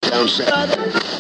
down south.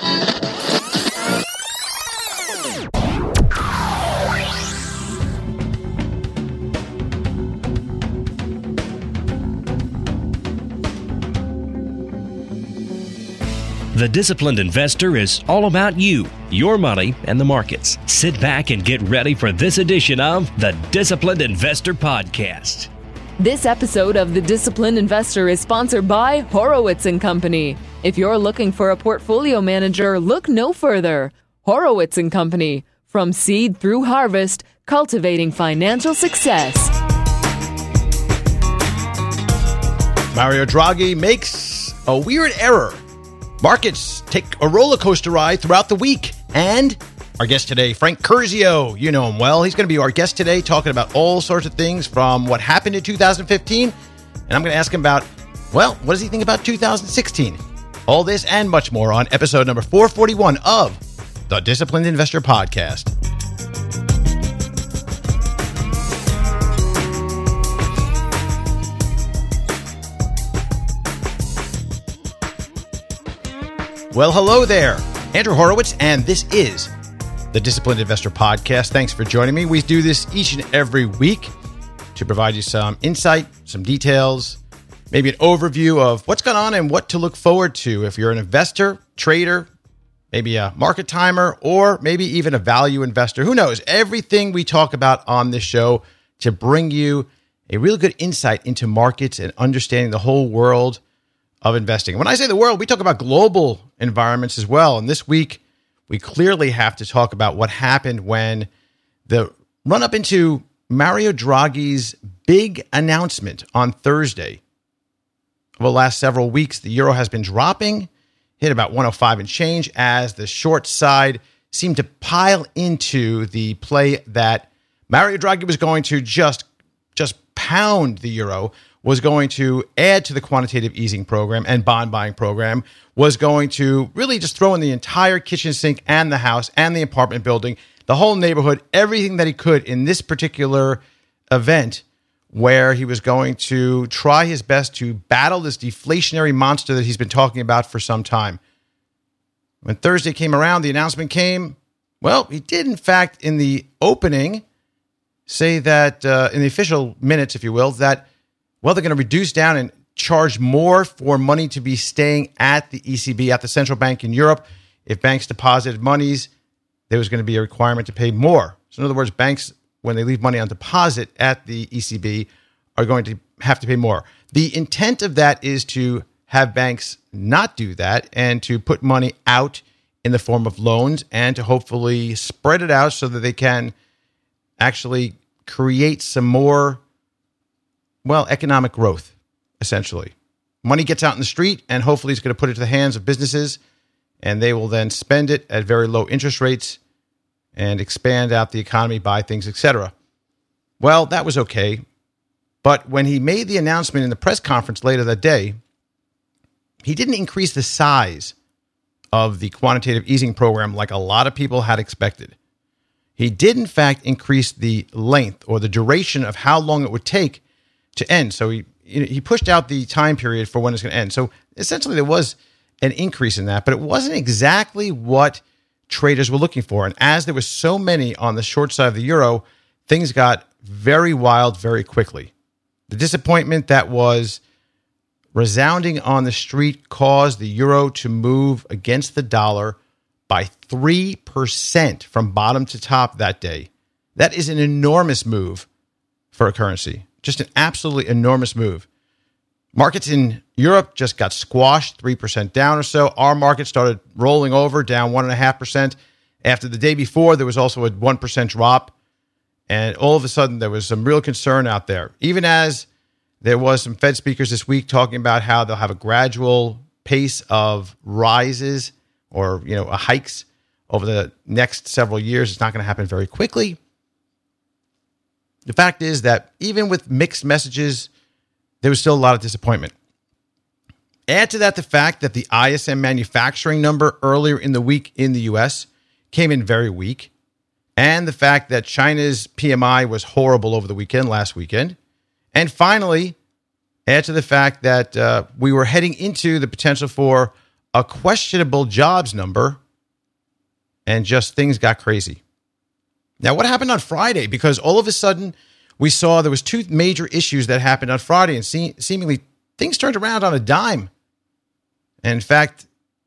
The Disciplined Investor is all about you, your money, and the markets. Sit back and get ready for this edition of the Disciplined Investor Podcast. This episode of The Disciplined Investor is sponsored by Horowitz & Company. If you're looking for a portfolio manager, look no further. Horowitz & Company. From seed through harvest, cultivating financial success. Mario Draghi makes a weird error. Markets take a roller coaster ride throughout the week. And our guest today, Frank Curzio, you know him well. He's going to be our guest today talking about all sorts of things from what happened in 2015. And I'm going to ask him about, well, what does he think about 2016? All this and much more on episode number 441 of the Disciplined Investor Podcast. Well, hello there. Andrew Horowitz, and this is the Disciplined Investor Podcast. Thanks for joining me. We do this each and every week to provide you some insight, some details, maybe an overview of what's going on and what to look forward to if you're an investor, trader, maybe a market timer, or maybe even a value investor. Who knows? Everything we talk about on this show to bring you a really good insight into markets and understanding the whole world of investing. When I say the world, we talk about global environments as well. And this week, we clearly have to talk about what happened when the run-up into Mario Draghi's big announcement on Thursday. Over the last several weeks, the euro has been dropping, hit about 105 and change, as the short side seemed to pile into the play that Mario Draghi was going to just pound the euro, was going to add to the quantitative easing program and bond buying program, was going to really just throw in the entire kitchen sink and the house and the apartment building, the whole neighborhood, everything that he could in this particular event where he was going to try his best to battle this deflationary monster that he's been talking about for some time. When Thursday came around, the announcement came, well, he did in fact in the opening say that, in the official minutes, if you will, that well, they're going to reduce down and charge more for money to be staying at the ECB, at the central bank in Europe. If banks deposited monies, there was going to be a requirement to pay more. So in other words, banks, when they leave money on deposit at the ECB, are going to have to pay more. The intent of that is to have banks not do that and to put money out in the form of loans and to hopefully spread it out so that they can actually create some more economic growth, essentially. Money gets out in the street, and hopefully it's going to put it to the hands of businesses, and they will then spend it at very low interest rates and expand out the economy, buy things, etc. Well, that was okay. But when he made the announcement in the press conference later that day, he didn't increase the size of the quantitative easing program like a lot of people had expected. He did, in fact, increase the length or the duration of how long it would take to end. So he pushed out the time period for when it's going to end. So essentially there was an increase in that, but it wasn't exactly what traders were looking for. And as there were so many on the short side of the euro, things got very wild very quickly. The disappointment that was resounding on the street caused the euro to move against the dollar by 3% from bottom to top that day. That is an enormous move for a currency. Just an absolutely enormous move. Markets in Europe just got squashed, 3% down or so. Our market started rolling over, down 1.5%. After the day before, there was also a 1% drop. And all of a sudden, there was some real concern out there. Even as there was some Fed speakers this week talking about how they'll have a gradual pace of rises or, hikes over the next several years. It's not going to happen very quickly. The fact is that even with mixed messages, there was still a lot of disappointment. Add to that the fact that the ISM manufacturing number earlier in the week in the U.S. came in very weak, and the fact that China's PMI was horrible over the weekend, last weekend. And finally, add to the fact that we were heading into the potential for a questionable jobs number, and just things got crazy. Now, what happened on Friday? Because all of a sudden, we saw there was two major issues that happened on Friday, and seemingly things turned around on a dime. And in fact,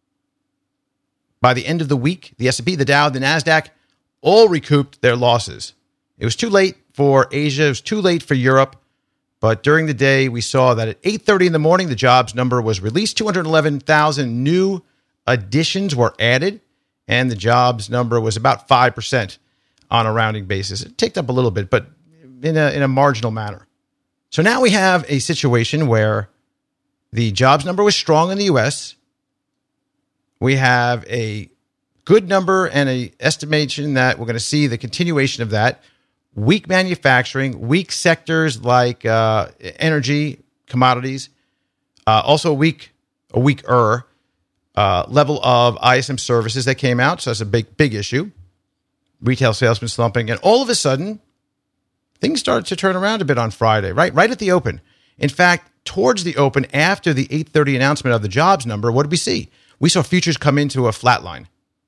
by the end of the week, the S&P, the Dow, the NASDAQ all recouped their losses. It was too late for Asia. It was too late for Europe. But during the day, we saw that at 8:30 in the morning, the jobs number was released. 211,000 new additions were added, and the jobs number was about 5% on a rounding basis. It ticked up a little bit, but in a marginal manner. So now we have a situation where the jobs number was strong in the U.S. We have a good number and an estimation that we're going to see the continuation of that. Weak manufacturing, weak sectors like energy, commodities, also a weaker level of ISM services that came out. So that's a big issue. Retail sales been slumping. And all of a sudden, things started to turn around a bit on Friday, right at the open. In fact, towards the open, after the 8:30 announcement of the jobs number, what did we see? We saw futures come into a flat line.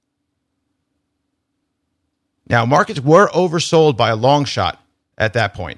Now, markets were oversold by a long shot at that point.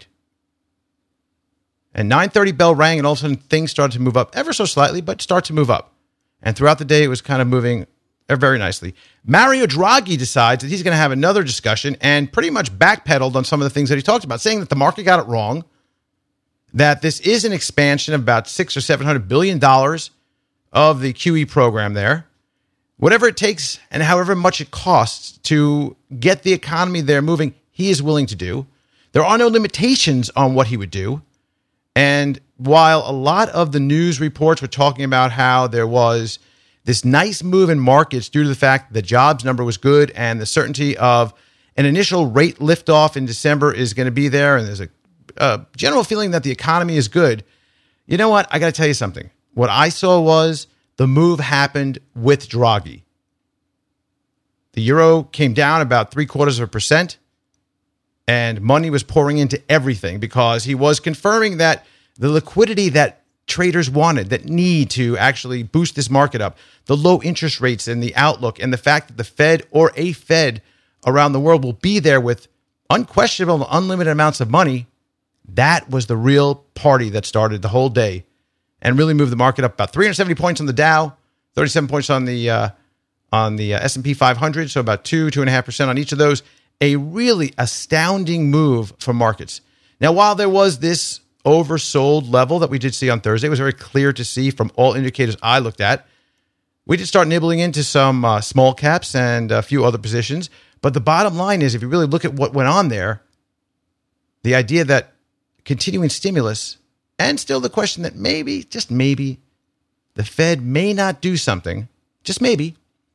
And 9:30 bell rang, and all of a sudden things started to move up ever so slightly, but start to move up. And throughout the day, it was kind of moving very nicely. Mario Draghi decides that he's going to have another discussion and pretty much backpedaled on some of the things that he talked about, saying that the market got it wrong, that this is an expansion of about $600 or $700 billion of the QE program there. Whatever it takes and however much it costs to get the economy there moving, he is willing to do. There are no limitations on what he would do. And while a lot of the news reports were talking about how there was this nice move in markets due to the fact that the jobs number was good and the certainty of an initial rate liftoff in December is going to be there, and there's a general feeling that the economy is good, you know what? I got to tell you something. What I saw was the move happened with Draghi. The euro came down about 0.75%, and money was pouring into everything because he was confirming that the liquidity that traders wanted, that need to actually boost this market up, the low interest rates and the outlook, and the fact that the Fed or a Fed around the world will be there with unquestionable, unlimited amounts of money, that was the real party that started the whole day and really moved the market up about 370 points on the Dow, 37 points on the S&P 500, so about 2.5% on each of those. A really astounding move for markets. Now, while there was this oversold level that we did see on Thursday, it was very clear to see from all indicators I looked at. We did start nibbling into some small caps and a few other positions. But the bottom line is, if you really look at what went on there, the idea that continuing stimulus, and still the question that maybe, just maybe, the Fed may not do something, just maybe,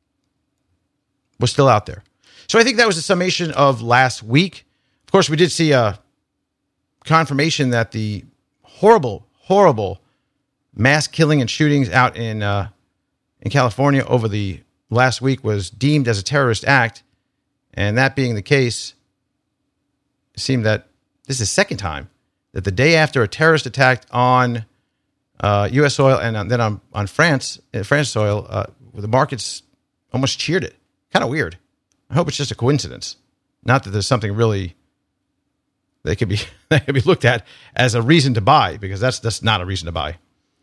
was still out there. So I think that was a summation of last week. Of course, we did see a confirmation that the horrible mass killing and shootings out in California over the last week was deemed as a terrorist act. And that being the case, it seemed that this is the second time that the day after a terrorist attack on U.S. soil and then on France soil, the markets almost cheered it. Kind of weird. I hope it's just a coincidence. Not that there's something really that could be looked at as a reason to buy, because that's not a reason to buy.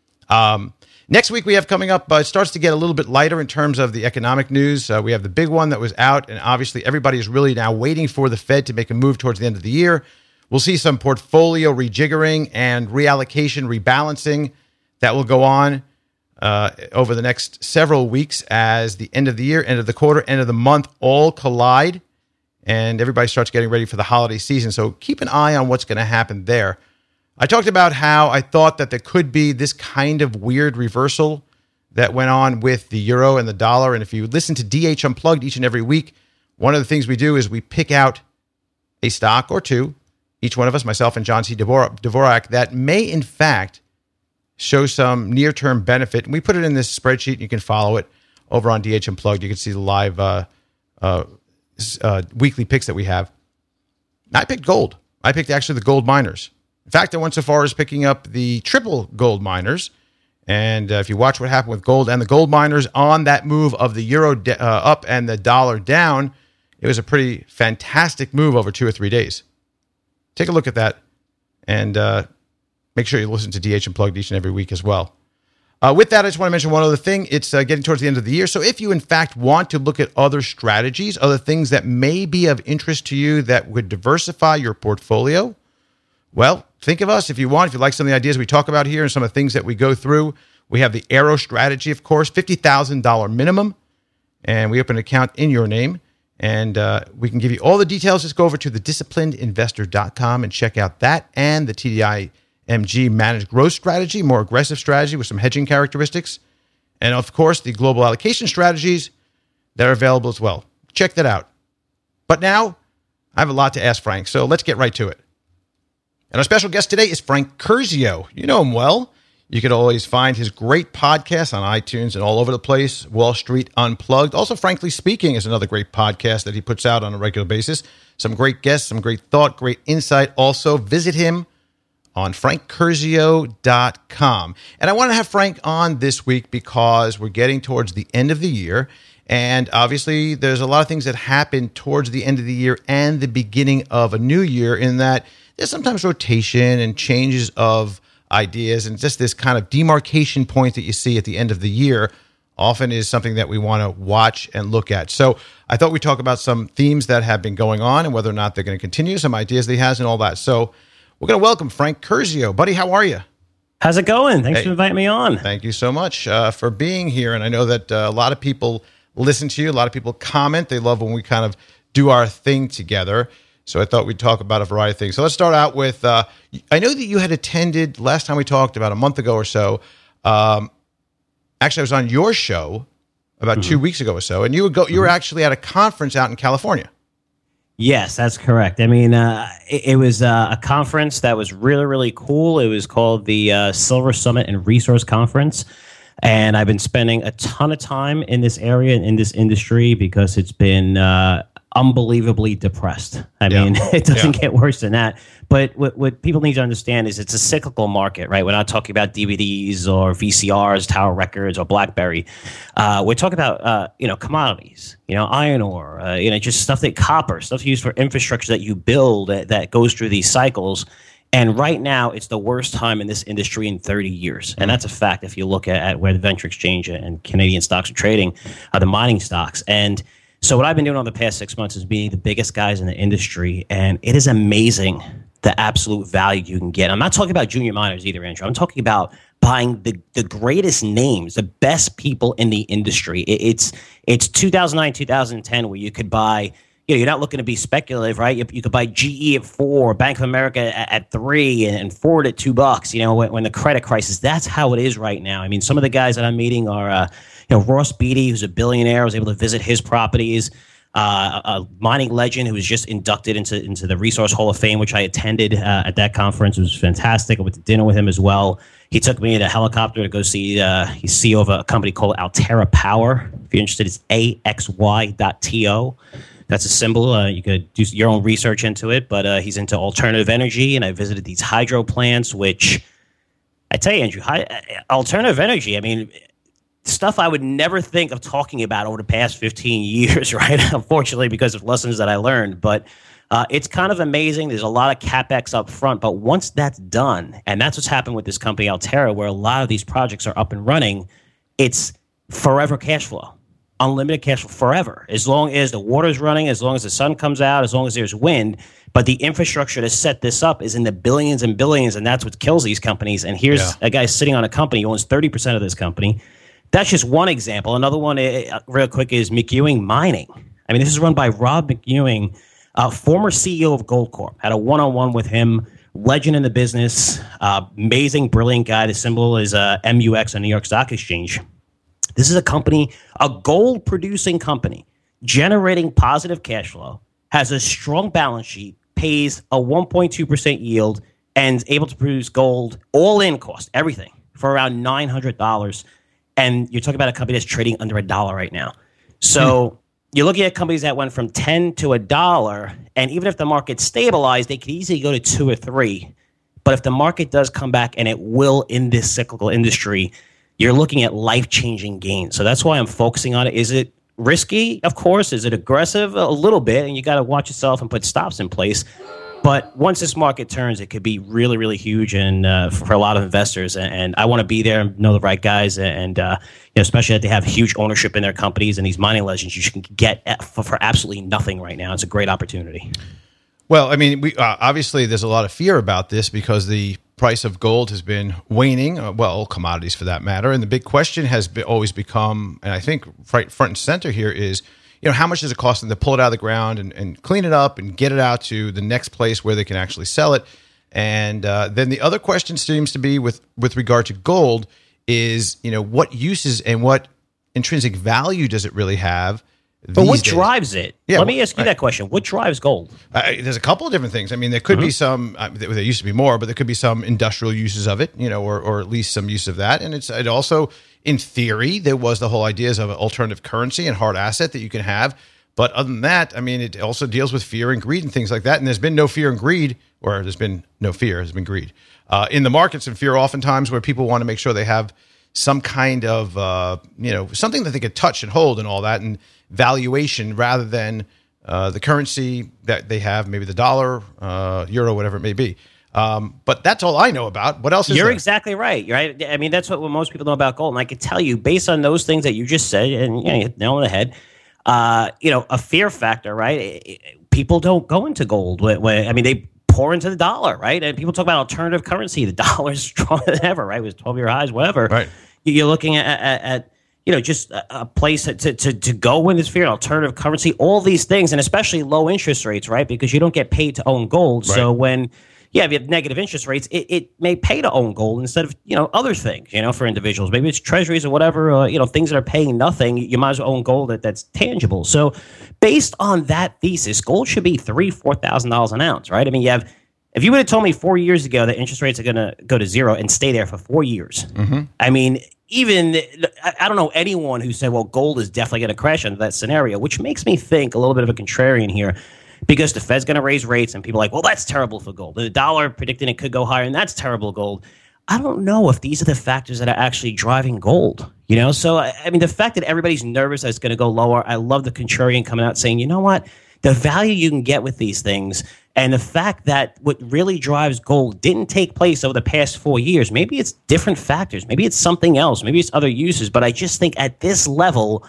Next week we have coming up, it starts to get a little bit lighter in terms of the economic news. We have the big one that was out, and obviously everybody is really now waiting for the Fed to make a move towards the end of the year. We'll see some portfolio rejiggering and reallocation, rebalancing that will go on over the next several weeks as the end of the year, end of the quarter, end of the month all collide, and everybody starts getting ready for the holiday season. So keep an eye on what's going to happen there. I talked about how I thought that there could be this kind of weird reversal that went on with the euro and the dollar. And if you listen to DH Unplugged each and every week, one of the things we do is we pick out a stock or two, each one of us, myself and John C. Dvorak, that may in fact show some near-term benefit. And we put it in this spreadsheet. You can follow it over on DH Unplugged. You can see the live weekly picks that we have. I picked gold. I picked actually the gold miners. In fact, I went so far as picking up the triple gold miners, And if you watch what happened with gold and the gold miners on that move of the euro up and the dollar down, it was a pretty fantastic move over 2 or 3 days. Take a look at that and make sure you listen to DH Unplugged each and every week as well. With that, I just want to mention one other thing. It's getting towards the end of the year. So if you, in fact, want to look at other strategies, other things that may be of interest to you that would diversify your portfolio, well, think of us if you want. If you like some of the ideas we talk about here and some of the things that we go through, we have the Arrow strategy, of course, $50,000 minimum, and we open an account in your name, and we can give you all the details. Just go over to thedisciplinedinvestor.com and check out that and the TDIMG Managed Growth Strategy, more aggressive strategy with some hedging characteristics, and, of course, the global allocation strategies that are available as well. Check that out. But now, I have a lot to ask Frank, so let's get right to it. And our special guest today is Frank Curzio. You know him well. You can always find his great podcast on iTunes and all over the place, Wall Street Unplugged. Also, Frankly Speaking is another great podcast that he puts out on a regular basis. Some great guests, some great thought, great insight. Also, visit him on frankcurzio.com. And I want to have Frank on this week because we're getting towards the end of the year. And obviously, there's a lot of things that happen towards the end of the year and the beginning of a new year in that there's sometimes rotation and changes of ideas, and just this kind of demarcation point that you see at the end of the year often is something that we want to watch and look at. So I thought we'd talk about some themes that have been going on and whether or not they're going to continue, some ideas that he has and all that. So we're going to welcome Frank Curzio. Buddy, how are you? How's it going? Thanks for inviting me on. Thank you so much for being here. And I know that a lot of people listen to you. A lot of people comment. They love when we kind of do our thing together. So I thought we'd talk about a variety of things. So let's start out with, I know that you had attended, last time we talked about a month ago or so, actually I was on your show about 2 weeks ago or so, and you were actually at a conference out in California. Yes, that's correct. I mean, it was a conference that was really, really cool. It was called the Silver Summit and Resource Conference. And I've been spending a ton of time in this area and in this industry because it's been unbelievably depressed. I mean, it doesn't get worse than that. But what people need to understand is it's a cyclical market, right? We're not talking about DVDs or VCRs, Tower Records, or BlackBerry. We're talking about commodities, iron ore, just stuff that copper, stuff used for infrastructure that you build that goes through these cycles. And right now, it's the worst time in this industry in 30 years. And that's a fact if you look at where the Venture Exchange and Canadian stocks are trading, the mining stocks. And so what I've been doing over the past 6 months is being the biggest guys in the industry, and it is amazing the absolute value you can get. I'm not talking about junior miners either, Andrew. I'm talking about buying the greatest names, the best people in the industry. It's 2009, 2010 where you could buy, you're not looking to be speculative, right? You could buy GE at 4, Bank of America at 3, and Ford at $2, when the credit crisis. That's how it is right now. I mean, some of the guys that I'm meeting are Ross Beatty, who's a billionaire. I was able to visit his properties. A mining legend who was just inducted into the Resource Hall of Fame, which I attended at that conference. It was fantastic. I went to dinner with him as well. He took me in a helicopter to go see, he's CEO of a company called Altera Power. If you're interested, it's AXY.TO. That's a symbol. You could do your own research into it, but he's into alternative energy, and I visited these hydro plants, which I tell you, Andrew, alternative energy, I mean, stuff I would never think of talking about over the past 15 years, right? Unfortunately, because of lessons that I learned. But it's kind of amazing. There's a lot of CapEx up front. But once that's done, and that's what's happened with this company, Altera, where a lot of these projects are up and running, it's forever cash flow, unlimited cash flow forever. As long as the water's running, as long as the sun comes out, as long as there's wind. But the infrastructure to set this up is in the billions and billions, and that's what kills these companies. And here's a guy sitting on a company who owns 30% of this company. That's just one example. Another one, real quick, is McEwing Mining. I mean, this is run by Rob McEwing, former CEO of Goldcorp. Had a one-on-one with him, legend in the business, amazing, brilliant guy. The symbol is MUX on New York Stock Exchange. This is a company, a gold-producing company, generating positive cash flow, has a strong balance sheet, pays a 1.2% yield, and is able to produce gold, all-in cost, everything, for around $900. And you're talking about a company that's trading under $1 right now. So you're looking at companies that went from 10 to $1, and even if the market stabilized, they could easily go to 2 or 3. But if the market does come back, and it will in this cyclical industry, you're looking at life-changing gains. So that's why I'm focusing on it. Is it risky? Of course. Is it aggressive? A little bit, and you got to watch yourself and put stops in place. But once this market turns, it could be really, really huge, and for a lot of investors. And I want to be there and know the right guys, and especially that they have huge ownership in their companies and these mining legends you can get for absolutely nothing right now. It's a great opportunity. Well, I mean, we obviously there's a lot of fear about this because the price of gold has been waning. Well, commodities for that matter, and the big question has always become, and I think right front and center here is, how much does it cost them to pull it out of the ground and clean it up and get it out to the next place where they can actually sell it? And then the other question seems to be with regard to gold is, what uses and what intrinsic value does it really have? But what drives it? Yeah, Let me ask you that question. What drives gold? There's a couple of different things. I mean, there could be some, there used to be more, but there could be some industrial uses of it, or at least some use of that. And it also, in theory, there was the whole ideas of an alternative currency and hard asset that you can have. But other than that, I mean, it also deals with fear and greed and things like that. And there's been no fear and greed, or there's been no fear, there's been greed. In the markets and fear oftentimes where people want to make sure they have some kind of, something that they could touch and hold and all that, and valuation rather than the currency that they have, maybe the dollar, euro, whatever it may be. But that's all I know about. What else is there? You're exactly right. Right. I mean, that's what most people know about gold. And I can tell you, based on those things that you just said, and you hit the nail on the head, a fear factor, right? People don't go into gold. They pour into the dollar, right? And people talk about alternative currency. The dollar is stronger than ever, right? It was 12-year highs, whatever. Right. You're looking at just a place to go in this fear, alternative currency, all these things, and especially low interest rates, right? Because you don't get paid to own gold. Right. So if you have negative interest rates, it may pay to own gold instead of, other things, for individuals. Maybe it's treasuries or whatever, things that are paying nothing. You might as well own gold that's tangible. So based on that thesis, gold should be $3,000, $4,000 an ounce, right? I mean, if you would have told me 4 years ago that interest rates are going to go to zero and stay there for 4 years, I mean, I don't know anyone who said, well, gold is definitely going to crash under that scenario, which makes me think a little bit of a contrarian here, because the Fed's going to raise rates and people are like, well, that's terrible for gold. The dollar predicting it could go higher, and that's terrible gold. I don't know if these are the factors that are actually driving gold, So, I mean, the fact that everybody's nervous that it's going to go lower, I love the contrarian coming out saying, you know what? The value you can get with these things, and the fact that what really drives gold didn't take place over the past 4 years. Maybe it's different factors. Maybe it's something else. Maybe it's other uses. But I just think at this level,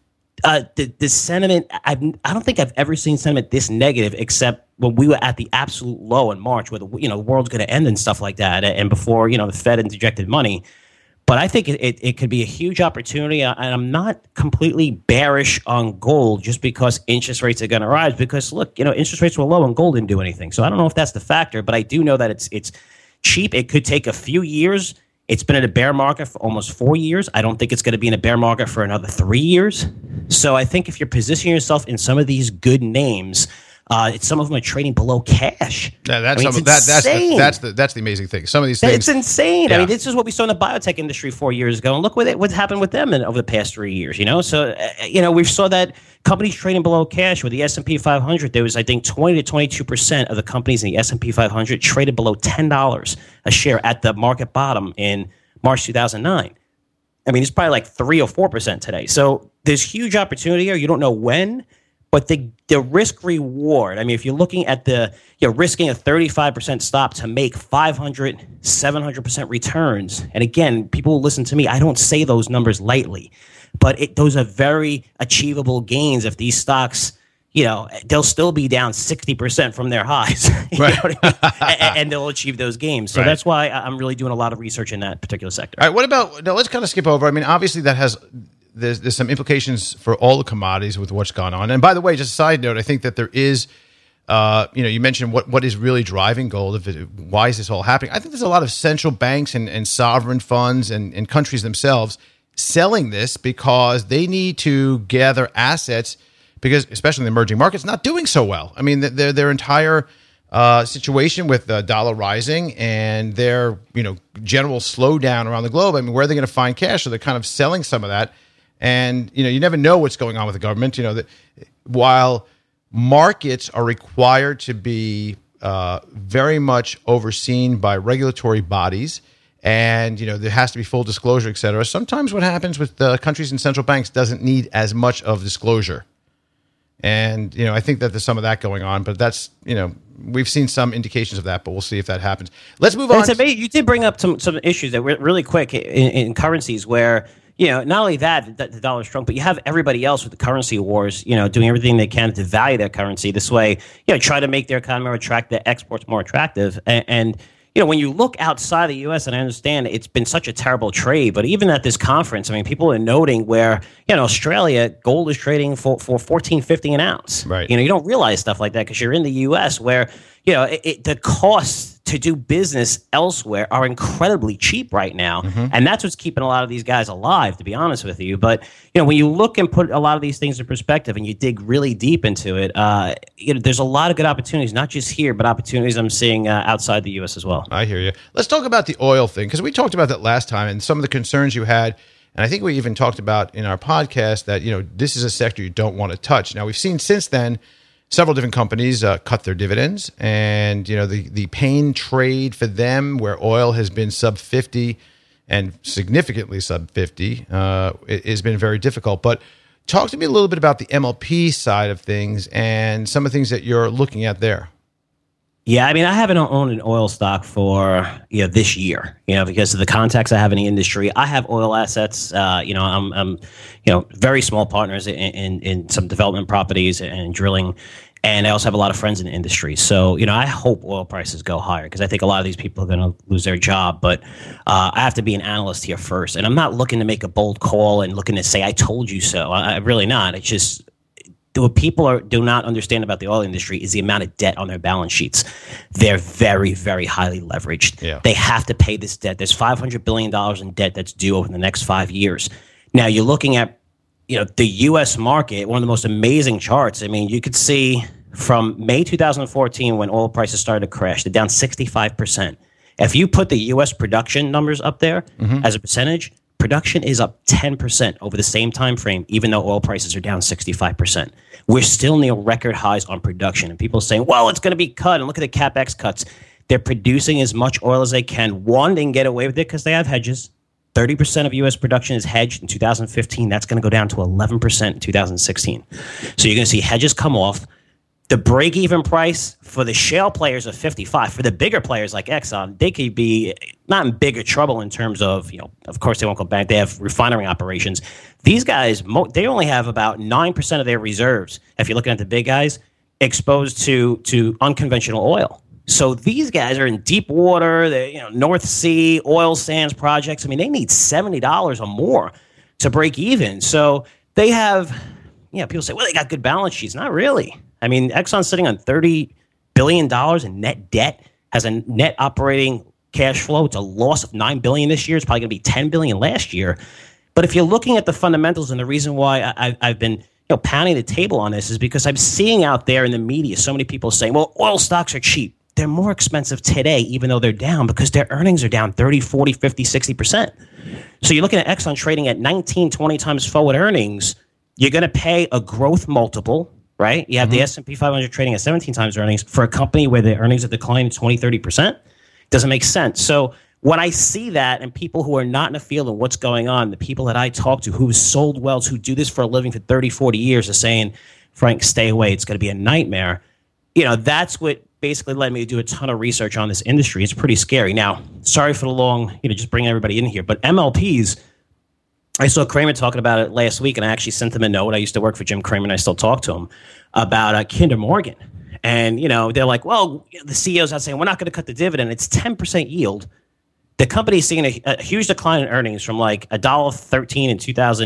the sentiment, I don't think I've ever seen sentiment this negative except when we were at the absolute low in March where the world's going to end and stuff like that, and before the Fed interjected money. But I think it could be a huge opportunity, and I'm not completely bearish on gold just because interest rates are going to rise. Because look, interest rates were low and gold didn't do anything. So I don't know if that's the factor, but I do know that it's cheap. It could take a few years. It's been in a bear market for almost 4 years. I don't think it's going to be in a bear market for another 3 years. So I think if you're positioning yourself in some of these good names, some of them are trading below cash. Yeah, that's the amazing thing. Some of these things, it's insane. Yeah. I mean, this is what we saw in the biotech industry 4 years ago, and look what's happened with them over the past 3 years. So we saw that companies trading below cash with the S&P 500. There was, I think, 20 to 22% of the companies in the S&P 500 traded below $10 a share at the market bottom in March 2009. I mean, it's probably like 3 or 4% today. So there's huge opportunity here. You don't know when. But the risk reward, I mean, if you're looking at risking a 35% stop to make 500, 700% returns, and again, people will listen to me, I don't say those numbers lightly, but those are very achievable gains if these stocks, they'll still be down 60% from their highs, right. and they'll achieve those gains. So That's why I'm really doing a lot of research in that particular sector. All right, what about, now let's kind of skip over. I mean, obviously that has... There's some implications for all the commodities with what's gone on. And by the way, just a side note, I think that there is, you mentioned what is really driving gold. Why is this all happening? I think there's a lot of central banks and sovereign funds and countries themselves selling this because they need to gather assets because, especially in the emerging markets, not doing so well. I mean, their entire situation with the dollar rising and their general slowdown around the globe. I mean, where are they going to find cash? So they're kind of selling some of that. And, you never know what's going on with the government. That while markets are required to be very much overseen by regulatory bodies and there has to be full disclosure, et cetera. Sometimes what happens with countries and central banks doesn't need as much of disclosure. And, I think that there's some of that going on, but that's, we've seen some indications of that, but we'll see if that happens. Let's move on. You did bring up some issues that were really quick in currencies where, not only that the dollar's strong, but you have everybody else with the currency wars, doing everything they can to value their currency. This way, try to make their economy more attractive, their exports more attractive. And when you look outside the U.S., and I understand it's been such a terrible trade, but even at this conference, people are noting where, Australia, gold is trading for $14.50 an ounce. Right. You don't realize stuff like that because you're in the U.S. where, the costs to do business elsewhere are incredibly cheap right now. Mm-hmm. And that's what's keeping a lot of these guys alive, to be honest with you. But, when you look and put a lot of these things in perspective and you dig really deep into it, there's a lot of good opportunities, not just here, but opportunities I'm seeing outside the U.S. as well. I hear you. Let's talk about the oil thing, because we talked about that last time and some of the concerns you had. And I think we even talked about in our podcast that, this is a sector you don't want to touch. Now, we've seen since then several different companies cut their dividends, and the pain trade for them, where oil has been sub 50 and significantly sub 50, it has been very difficult. But talk to me a little bit about the MLP side of things and some of the things that you're looking at there. Yeah, I haven't owned an oil stock for this year, because of the contacts I have in the industry. I have oil assets. I'm very small partners in some development properties and drilling, and I also have a lot of friends in the industry. So I hope oil prices go higher, because I think a lot of these people are going to lose their job. But I have to be an analyst here first, and I'm not looking to make a bold call and looking to say I told you so. I'm really not. It's just, what people do not understand about the oil industry is the amount of debt on their balance sheets. They're very, very highly leveraged. Yeah. They have to pay this debt. There's $500 billion in debt that's due over the next 5 years. Now, you're looking at the U.S. market, one of the most amazing charts. You could see from May 2014, when oil prices started to crash, they're down 65%. If you put the U.S. production numbers up there as a percentage, production is up 10% over the same time frame, even though oil prices are down 65%. We're still near record highs on production. And people are saying, well, it's going to be cut. And look at the CapEx cuts. They're producing as much oil as they can. One, they can get away with it because they have hedges. 30% of U.S. production is hedged in 2015. That's going to go down to 11% in 2016. So you're going to see hedges come off. The break-even price for the shale players of 55. For the bigger players like Exxon, they could be not in bigger trouble in terms of, of course they won't go back. They have refinery operations. These guys, they only have about 9% of their reserves, if you're looking at the big guys, exposed to unconventional oil. So these guys are in deep water, North Sea, oil sands projects. They need $70 or more to break even. So they have, people say, well, they got good balance sheets. Not really. Exxon's sitting on $30 billion in net debt, has a net operating cash flow. It's a loss of $9 billion this year. It's probably going to be $10 billion last year. But if you're looking at the fundamentals, and the reason why I've been pounding the table on this is because I'm seeing out there in the media so many people saying, well, oil stocks are cheap. They're more expensive today, even though they're down, because their earnings are down 30, 40, 50, 60%. So you're looking at Exxon trading at 19, 20 times forward earnings. You're going to pay a growth multiple. Right? You have the S&P 500 trading at 17 times earnings for a company where the earnings have declined 20, 30%. Doesn't make sense. So when I see that, and people who are not in the field of what's going on, the people that I talk to who've sold wells, who do this for a living for 30, 40 years, are saying, Frank, stay away. It's going to be a nightmare. That's what basically led me to do a ton of research on this industry. It's pretty scary. Now, sorry for the long, just bringing everybody in here, but MLPs, I saw Cramer talking about it last week, and I actually sent him a note. I used to work for Jim Cramer, and I still talk to him about Kinder Morgan. And, they're like, well, the CEO's out saying, we're not going to cut the dividend. It's 10% yield. The company's seeing a huge decline in earnings from like $1.13 in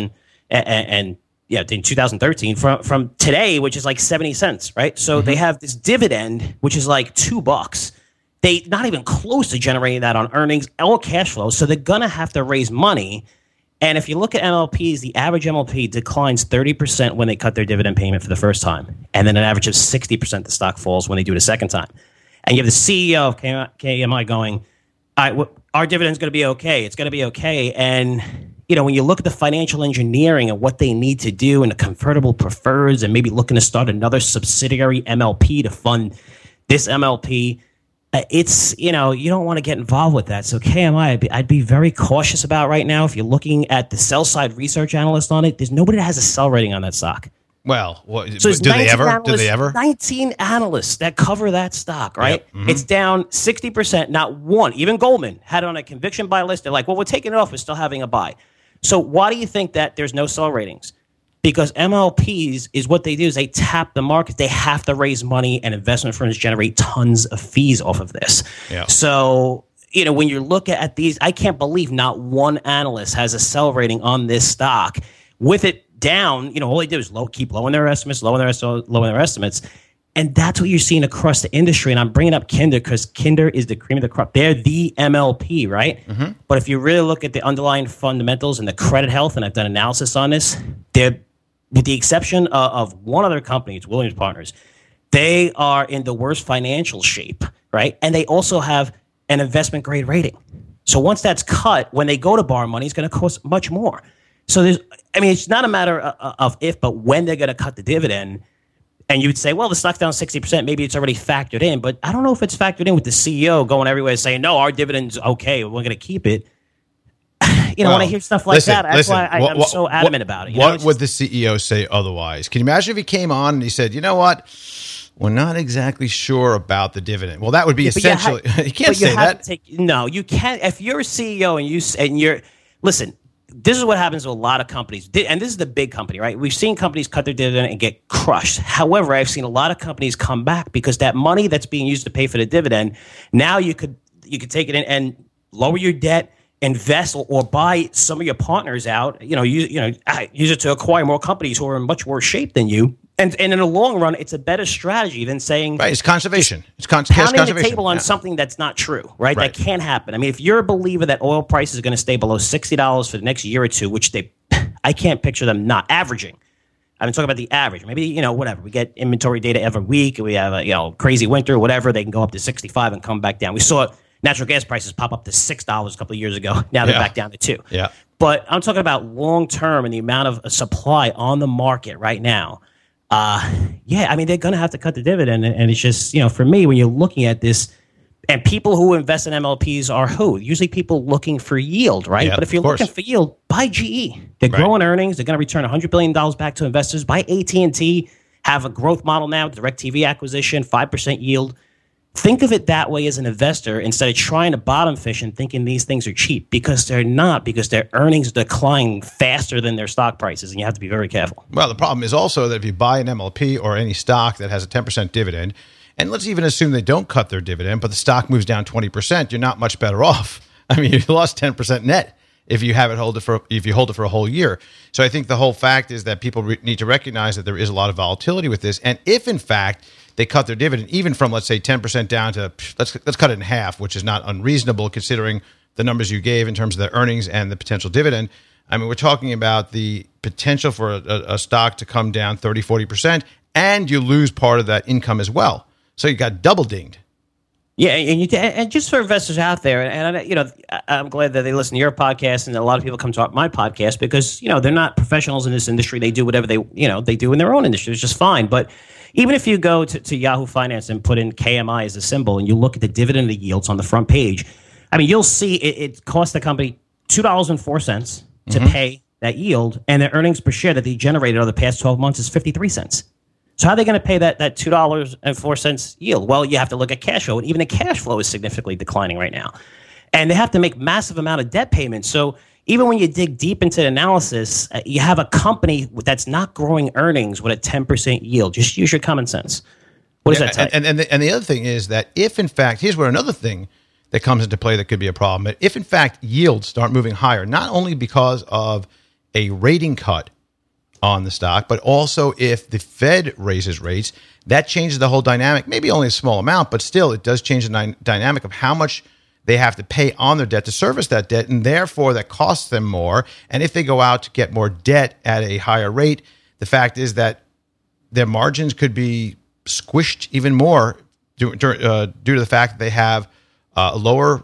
2013 from today, which is like 70 cents, right? So they have this dividend, which is like $2. They not even close to generating that on earnings or cash flow. So they're going to have to raise money. And if you look at MLPs, the average MLP declines 30% when they cut their dividend payment for the first time. And then an average of 60% the stock falls when they do it a second time. And you have the CEO of KMI going, all right, our dividend's going to be okay. It's going to be okay. And, when you look at the financial engineering and what they need to do and the convertible prefers and maybe looking to start another subsidiary MLP to fund this MLP, it's, you don't want to get involved with that. So KMI, I'd be very cautious about right now. If you're looking at the sell side research analyst on it, there's nobody that has a sell rating on that stock. Well, do they ever? 19 analysts that cover that stock, right? Yep. Mm-hmm. It's down 60%. Not one, even Goldman, had it on a conviction buy list. They're like, well, we're taking it off. We're still having a buy. So why do you think that there's no sell ratings? Because MLPs is what they do is they tap the market. They have to raise money, and investment firms generate tons of fees off of this. Yeah. So, when you look at these, I can't believe not one analyst has a sell rating on this stock. With it down, all they do is keep lowering their estimates, lowering their estimates. And that's what you're seeing across the industry. And I'm bringing up Kinder because Kinder is the cream of the crop. They're the MLP, right? Mm-hmm. But if you really look at the underlying fundamentals and the credit health, and I've done analysis on this, they're, with the exception of one other company, it's Williams Partners, they are in the worst financial shape, right? And they also have an investment grade rating. So once that's cut, when they go to borrow money, it's going to cost much more. So it's not a matter of if, but when they're going to cut the dividend. And you would say, well, the stock's down 60%. Maybe it's already factored in. But I don't know if it's factored in with the CEO going everywhere saying, no, our dividend's okay. We're going to keep it. When I hear stuff like that, that's why I'm so adamant about it. What would the CEO say otherwise? Can you imagine if he came on and he said, you know what? We're not exactly sure about the dividend. Well, that would be essentially. You can't say that. No, you can't. If you're a CEO and you're listen. This is what happens to a lot of companies. And this is the big company, right? We've seen companies cut their dividend and get crushed. However, I've seen a lot of companies come back because that money that's being used to pay for the dividend, now you could take it in and lower your debt, invest or buy some of your partners out, use it to acquire more companies who are in much worse shape than you. And in the long run, it's a better strategy than saying... Right, it's conservation. It's cash pounding conservation. The table on something that's not true, right? That can't happen. I mean, if you're a believer that oil price is going to stay below $60 for the next year or two, which I can't picture them not averaging. I'm talking about the average. Maybe, whatever. We get inventory data every week. We have a, crazy winter, whatever. They can go up to 65 and come back down. We saw natural gas prices pop up to $6 a couple of years ago. Now they're back down to $2. Yeah. But I'm talking about long term and the amount of supply on the market right now. They're going to have to cut the dividend. And it's just, for me, when you're looking at this, and people who invest in MLPs are who? Usually people looking for yield, right? Yeah, but if you're looking for yield, buy GE. They're growing earnings. They're going to return $100 billion back to investors. Buy AT&T, have a growth model now, DirecTV acquisition, 5% yield. Think of it that way as an investor instead of trying to bottom fish and thinking these things are cheap, because they're not, because their earnings decline faster than their stock prices, and you have to be very careful. Well, the problem is also that if you buy an MLP or any stock that has a 10% dividend, and let's even assume they don't cut their dividend, but the stock moves down 20%, you're not much better off. I mean, you lost 10% net if you hold it for a whole year. So I think the whole fact is that people need to recognize that there is a lot of volatility with this, and if in fact they cut their dividend, even from, let's say, 10% down to, let's cut it in half, which is not unreasonable considering the numbers you gave in terms of the earnings and the potential dividend. I mean, we're talking about the potential for a stock to come down 30, 40%, and you lose part of that income as well. So you got double dinged. Yeah, and just for investors out there, and I'm glad that they listen to your podcast, and a lot of people come to my podcast because they're not professionals in this industry. They do whatever they do in their own industry. It's just fine. But even if you go to Yahoo Finance and put in KMI as a symbol, and you look at the dividend and the yields on the front page, I mean, you'll see it cost the company $2.04 to pay that yield, and their earnings per share that they generated over the past 12 months is 53 cents. So how are they going to pay that $2.04 yield? Well, you have to look at cash flow, and even the cash flow is significantly declining right now. And they have to make massive amount of debt payments. So even when you dig deep into the analysis, you have a company that's not growing earnings with a 10% yield. Just use your common sense. What does that tell you? And the other thing is that if, in fact, here's where another thing that comes into play that could be a problem. But if, in fact, yields start moving higher, not only because of a rating cut on the stock, but also if the Fed raises rates, that changes the whole dynamic. Maybe only a small amount, but still it does change the dynamic of how much they have to pay on their debt to service that debt, and therefore that costs them more. And if they go out to get more debt at a higher rate, the fact is that their margins could be squished even more due to the fact that they have a lower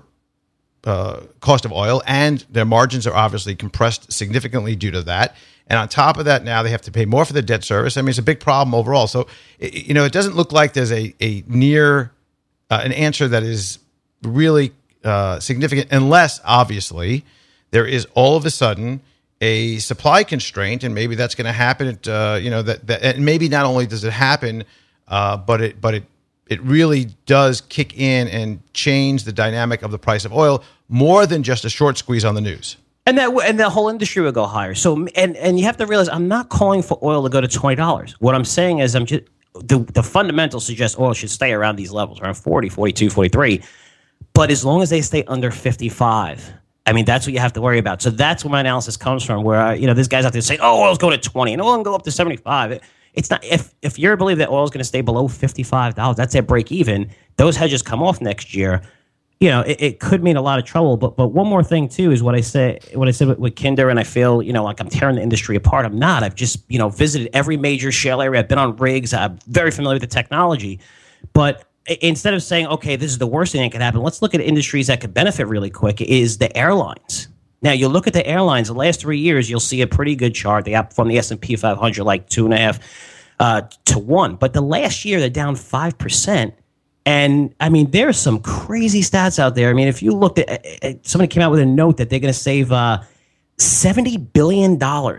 cost of oil, and their margins are obviously compressed significantly due to that. And on top of that, now they have to pay more for the debt service. I mean, it's a big problem overall. So, it doesn't look like there's a near an answer that is really significant, unless obviously there is all of a sudden a supply constraint, and maybe that's going to happen. And maybe not only does it happen, but it really does kick in and change the dynamic of the price of oil more than just a short squeeze on the news. And the whole industry will go higher. So and you have to realize, I'm not calling for oil to go to $20. What I'm saying is, the fundamentals suggest oil should stay around these levels, around 40, 42, 43. But as long as they stay under 55, I mean, that's what you have to worry about. So that's where my analysis comes from, where this guy's out there saying, "Oh, oil's going to 20, and oil can go up to 75." It's not. If you're believing that oil's going to stay below $55, that's their break even. Those hedges come off next year. It could mean a lot of trouble. But one more thing too is what I said with Kinder, and I feel like I'm tearing the industry apart. I'm not. I've just visited every major shale area. I've been on rigs. I'm very familiar with the technology, but instead of saying, okay, this is the worst thing that could happen, let's look at industries that could benefit really quick, is the airlines. Now, you look at the airlines, the last 3 years, you'll see a pretty good chart. They outperformed the S&P 500 like 2.5 to 1. But the last year, they're down 5%. And, I mean, there's some crazy stats out there. I mean, if you looked at somebody came out with a note that they're going to save $70 billion.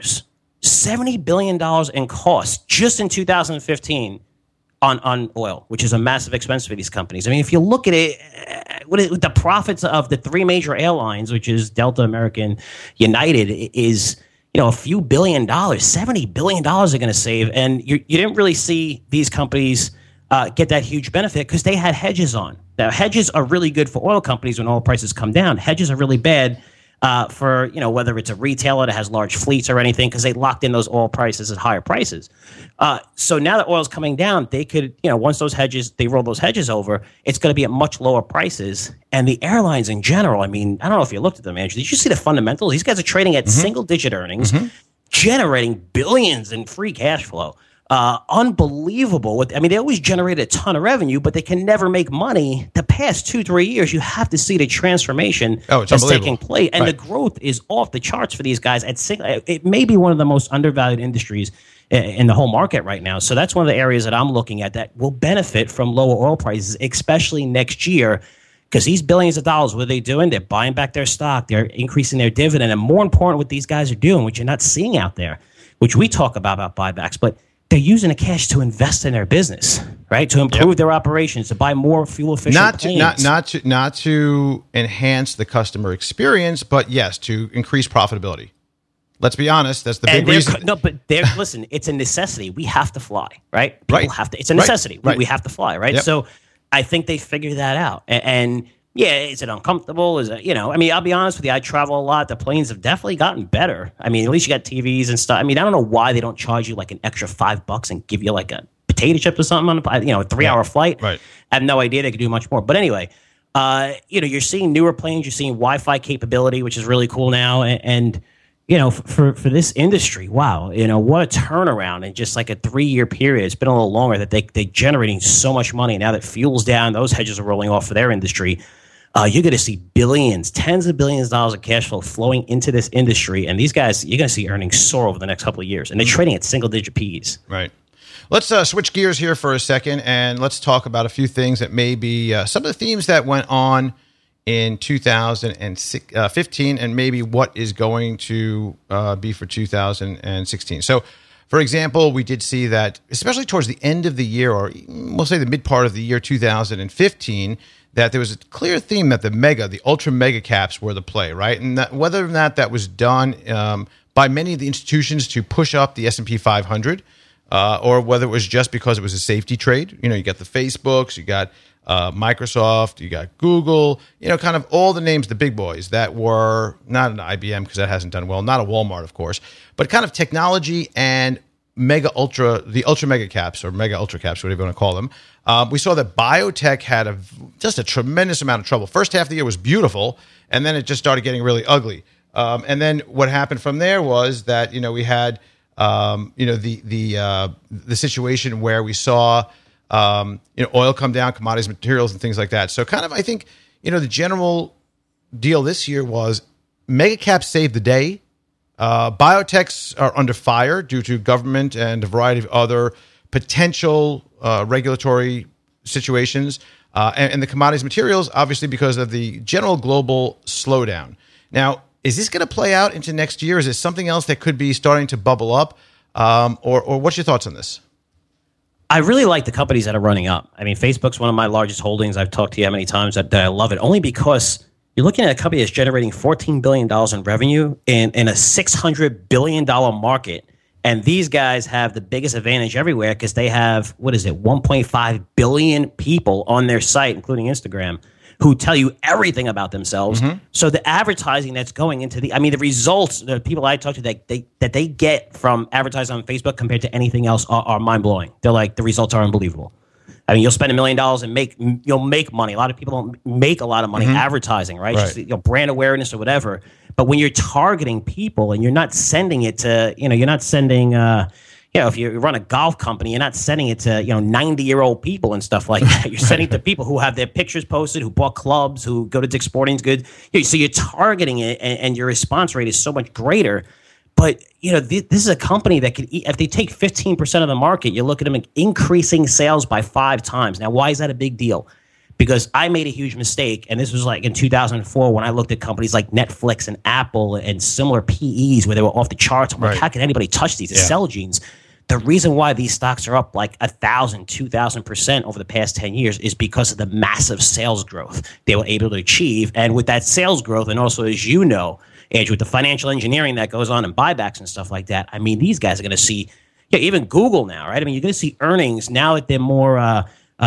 $70 billion in costs just in 2015. On oil, which is a massive expense for these companies. I mean, if you look at it, with the profits of the three major airlines, which is Delta, American, United, is a few $1 billion. $70 billion are going to save, and you didn't really see these companies get that huge benefit because they had hedges on. Now, hedges are really good for oil companies when oil prices come down. Hedges are really bad for whether it's a retailer that has large fleets or anything, because they locked in those oil prices at higher prices. So now that oil's coming down, they could, once they roll those hedges over, it's going to be at much lower prices. And the airlines in general, I mean, I don't know if you looked at them, Andrew. Did you see the fundamentals? These guys are trading at single-digit earnings, generating billions in free cash flow. Unbelievable. They always generate a ton of revenue, but they can never make money. The past 2-3 years, you have to see the transformation that's taking place. And the growth is off the charts for these guys. It may be one of the most undervalued industries in the whole market right now. So that's one of the areas that I'm looking at that will benefit from lower oil prices, especially next year. Because these billions of dollars, what are they doing? They're buying back their stock. They're increasing their dividend. And more important, what these guys are doing, which you're not seeing out there, which we talk about buybacks, but they're using the cash to invest in their business, right? To improve their operations, to buy more fuel efficient planes. Not to enhance the customer experience, but yes, to increase profitability. Let's be honest, that's the big reason. Listen, it's a necessity. We have to fly, right? People have to. It's a necessity. Right. We have to fly, right? Yep. So I think they figured that out. And yeah, is it uncomfortable? Is it, I'll be honest with you. I travel a lot. The planes have definitely gotten better. I mean, at least you got TVs and stuff. I mean, I don't know why they don't charge you like an extra $5 and give you like a potato chip or something on a 3-hour flight. Right. I have no idea they could do much more. But anyway, you're seeing newer planes. You're seeing Wi-Fi capability, which is really cool now. And for this industry, wow, what a turnaround in just like a 3-year period. It's been a little longer that they're generating so much money. Now that fuel's down, those hedges are rolling off for their industry. You're going to see billions, tens of billions of dollars of cash flow flowing into this industry. And these guys, you're going to see earnings soar over the next couple of years. And they're trading at single-digit Ps. Right. Let's switch gears here for a second, and let's talk about a few things that may be some of the themes that went on in 2015 and maybe what is going to be for 2016. So, for example, we did see that, especially towards the end of the year, or we'll say the mid part of the year 2015, that there was a clear theme that the ultra mega caps were the play, right? And that, whether or not that was done by many of the institutions to push up the S&P 500, or whether it was just because it was a safety trade. You got the Facebooks, you got Microsoft, you got Google, kind of all the names, the big boys that were not an IBM because that hasn't done well, not a Walmart, of course, but kind of technology and the ultra mega caps or mega ultra caps, whatever you want to call them. We saw that biotech had just a tremendous amount of trouble. First half of the year was beautiful, and then it just started getting really ugly. And then what happened from there was that we had the situation where we saw oil come down, commodities, materials, and things like that. So kind of I think the general deal this year was mega caps saved the day. Biotechs are under fire due to government and a variety of other potential regulatory situations. and the commodities materials, obviously because of the general global slowdown. Now, is this going to play out into next year? Is it something else that could be starting to bubble up? Or what's your thoughts on this? I really like the companies that are running up. I mean, Facebook's one of my largest holdings. I've talked to you how many times that I love it, only because you're looking at a company that's generating $14 billion in revenue in a $600 billion market. And these guys have the biggest advantage everywhere because they have, 1.5 billion people on their site, including Instagram, who tell you everything about themselves. Mm-hmm. So the advertising that's going into the results, the people I talk to that they get from advertising on Facebook compared to anything else are mind blowing. They're like, the results are unbelievable. I mean, you'll spend $1 million and you'll make money. A lot of people don't make a lot of money advertising, right? Just, brand awareness or whatever. But when you're targeting people and you're not sending it to, you're not sending, if you run a golf company, you're not sending it to, 90-year-old people and stuff like that. You're sending it to people who have their pictures posted, who bought clubs, who go to Dick's Sporting Goods. So you're targeting it, and your response rate is so much greater. But, this is a company that can, if they take 15% of the market, you look at them increasing sales by 5 times. Now, why is that a big deal? Because I made a huge mistake, and this was like in 2004 when I looked at companies like Netflix and Apple and similar PEs where they were off the charts. I'm like, how can anybody touch these? It's Celgenes. The reason why these stocks are up like 1,000, 2,000% over the past 10 years is because of the massive sales growth they were able to achieve. And with that sales growth, and also, as you know, Andrew, with the financial engineering that goes on and buybacks and stuff like that, I mean, these guys are going to see, even Google now, right? I mean, you're going to see earnings now that they're more,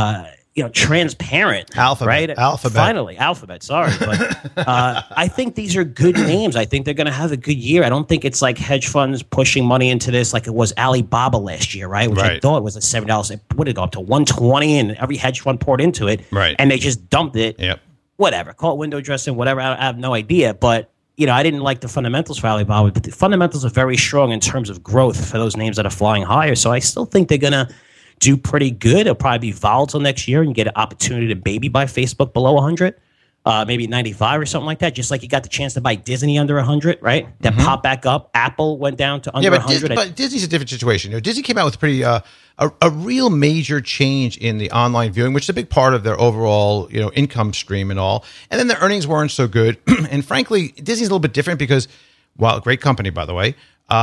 transparent. Alphabet. Right? Alphabet. Finally, Alphabet. Sorry. But I think these are good names. I think they're going to have a good year. I don't think it's like hedge funds pushing money into this like it was Alibaba last year, right? Which I thought was at $7. It would go up to $120 and every hedge fund poured into it. Right. And they just dumped it. Yep. Whatever. Call it window dressing, whatever. I have no idea. But, I didn't like the fundamentals for Alibaba, but the fundamentals are very strong in terms of growth for those names that are flying higher. So I still think they're going to do pretty good. It'll probably be volatile next year, and you get an opportunity to baby buy Facebook below 100, maybe 95 or something like that. Just like you got the chance to buy Disney under 100, right? That popped back up. Apple went down to under 100. But Disney's a different situation. Disney came out with pretty a real major change in the online viewing, which is a big part of their overall income stream and all. And then the earnings weren't so good. And frankly, Disney's a little bit different because, while a great company, by the way,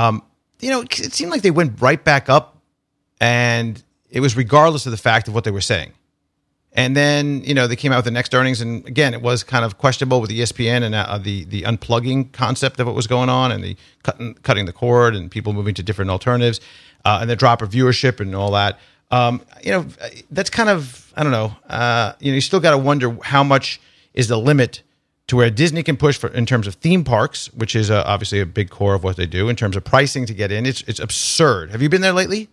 it seemed like they went right back up, and it was regardless of the fact of what they were saying. And then, they came out with the next earnings, and again, it was kind of questionable with ESPN and the unplugging concept of what was going on, and the cutting the cord and people moving to different alternatives, and the drop of viewership and all that. That's kind of, I don't know. You still got to wonder how much is the limit to where Disney can push for in terms of theme parks, which is obviously a big core of what they do. In terms of pricing to get in, it's absurd. Have you been there lately?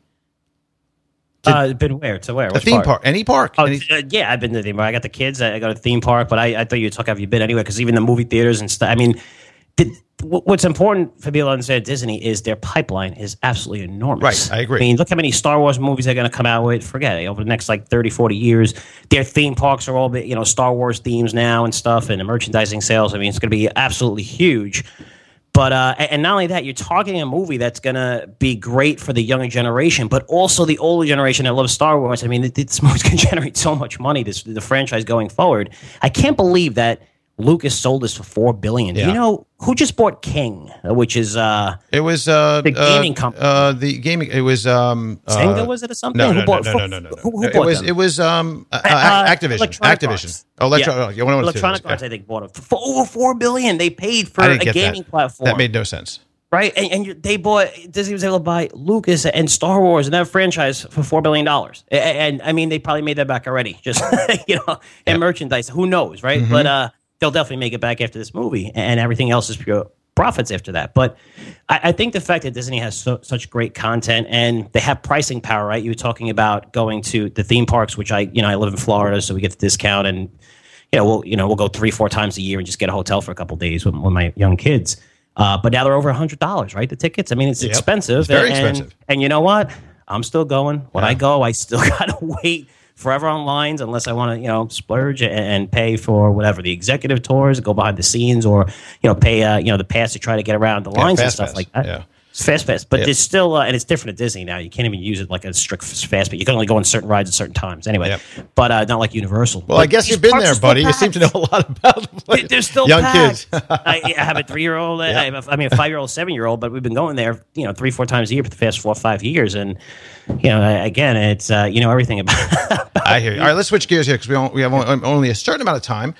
Been where? To where? A theme park? Any park? Oh, yeah, I've been to the theme park. I got the kids. I got a theme park, but I thought you were talking, have you been anywhere? Because even the movie theaters and stuff. I mean, what's important for people to understand Disney is their pipeline is absolutely enormous. Right, I agree. I mean, look how many Star Wars movies they're going to come out with. Forget it. Over the next 30, 40 years, their theme parks are all Star Wars themes now and stuff, and the merchandising sales. I mean, it's going to be absolutely huge. But and not only that, you're targeting a movie that's going to be great for the younger generation, but also the older generation that loves Star Wars. I mean, this movie's going to generate so much money, the franchise going forward. I can't believe that Lucas sold this for $4 billion. Yeah. You know who just bought King, which is it was the gaming company. The gaming. It was Zynga, was it or something? No. Who bought them? It was Activision. Activision. Electronic Arts, I think, bought it for over $4 billion. They paid for a gaming platform. That made no sense. Right, and they bought, Disney was able to buy Lucas and Star Wars and that franchise for $4 billion. And I mean, they probably made that back already, just and merchandise. Who knows, right? Mm-hmm. But they'll definitely make it back after this movie, and everything else is pure profits after that. But I think the fact that Disney has such great content and they have pricing power, right? You were talking about going to the theme parks, which I live in Florida, so we get the discount, and we'll go 3-4 times a year and just get a hotel for a couple of days with my young kids. But now they're over $100, right? The tickets. I mean, it's expensive. It's very expensive. And you know what? I'm still going. When I go, I still gotta wait forever on lines unless I want to, splurge and pay for whatever the executive tours, go behind the scenes, or pay the pass to try to get around the lines and stuff like that. Yeah. It's fast pass, but there's still, and it's different at Disney now. You can't even use it like a strict fast pass. You can only go on certain rides at certain times anyway, but not like Universal. Well, I guess you've been there, buddy. You seem to know a lot about the place. They're still young packed. kids. I have a 3-year-old. I have a 5-year-old, 7-year-old, but we've been going there, 3-4 times a year for the past 4 or 5 years. And, again, it's, everything about I hear you. All right, let's switch gears here because we have only a certain amount of time.